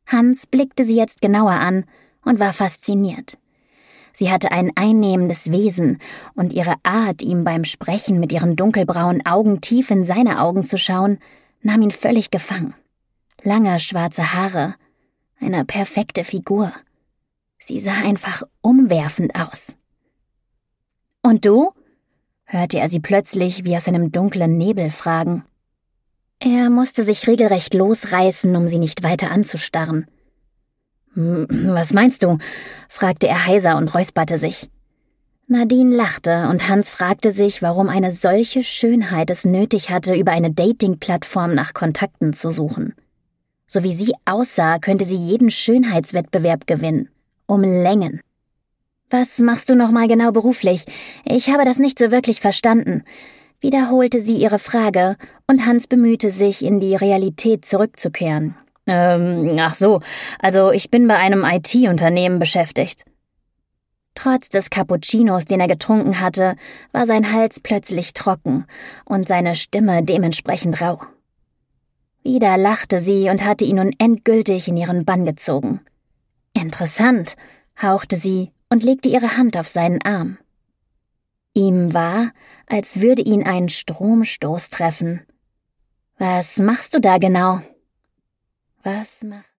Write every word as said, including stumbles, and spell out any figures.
Hans blickte sie jetzt genauer an und war fasziniert. Sie hatte ein einnehmendes Wesen, und ihre Art, ihm beim Sprechen mit ihren dunkelbraunen Augen tief in seine Augen zu schauen, nahm ihn völlig gefangen. Lange schwarze Haare, eine perfekte Figur. Sie sah einfach umwerfend aus. »Und du?« hörte er sie plötzlich wie aus einem dunklen Nebel fragen. Er musste sich regelrecht losreißen, um sie nicht weiter anzustarren. »Was meinst du?« fragte er heiser und räusperte sich. Nadine lachte, und Hans fragte sich, warum eine solche Schönheit es nötig hatte, über eine Dating-Plattform nach Kontakten zu suchen. So wie sie aussah, könnte sie jeden Schönheitswettbewerb gewinnen. Um Längen. »Was machst du nochmal genau beruflich? Ich habe das nicht so wirklich verstanden«, wiederholte sie ihre Frage, und Hans bemühte sich, in die Realität zurückzukehren. Ähm, ach so, also ich bin bei einem I T-Unternehmen beschäftigt. Trotz des Cappuccinos, den er getrunken hatte, war sein Hals plötzlich trocken und seine Stimme dementsprechend rau. Wieder lachte sie und hatte ihn nun endgültig in ihren Bann gezogen. »Interessant«, hauchte sie und legte ihre Hand auf seinen Arm. Ihm war, als würde ihn ein Stromstoß treffen. »Was machst du da genau?« »Was mach